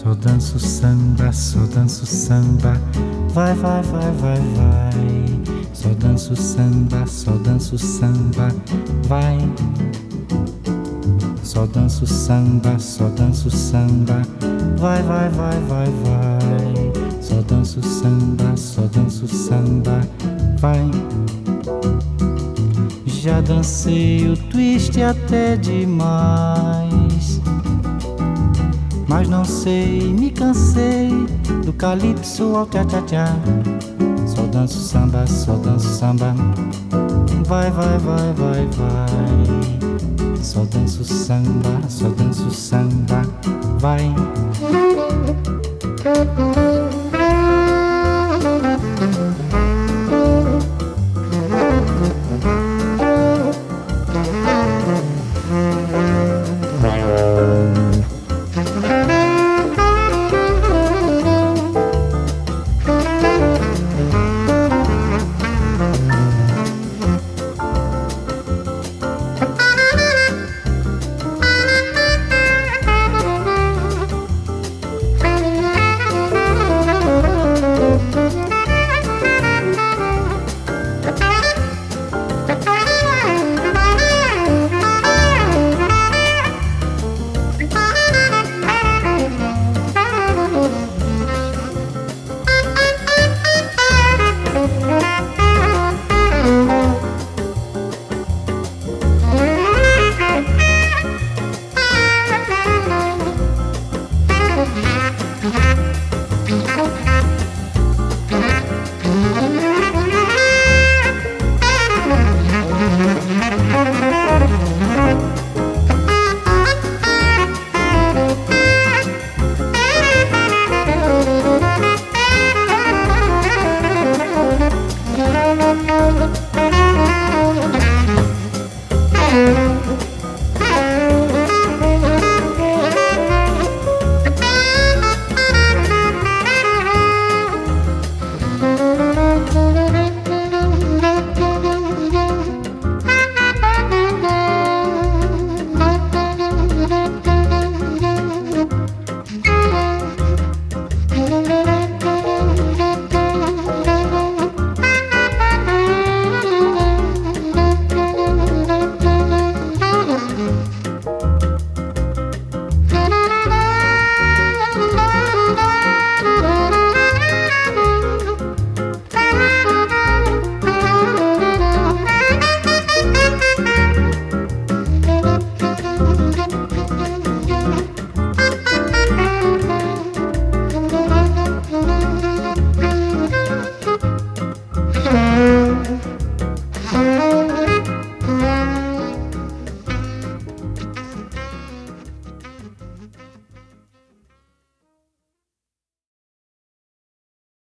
Só danço samba, só danço samba. Vai, vai, vai, vai, vai. Só danço samba, só danço samba. Vai. Só danço samba, só danço samba. Vai, vai, vai, vai, vai. Só danço samba, só danço samba. Vai. Já dancei o twist até demais, mas não sei, me cansei do calypso ao tchá-tchá-tchá. Só danço samba, só danço samba. Vai, vai, vai, vai, vai. Só danço samba, só danço samba. Vai.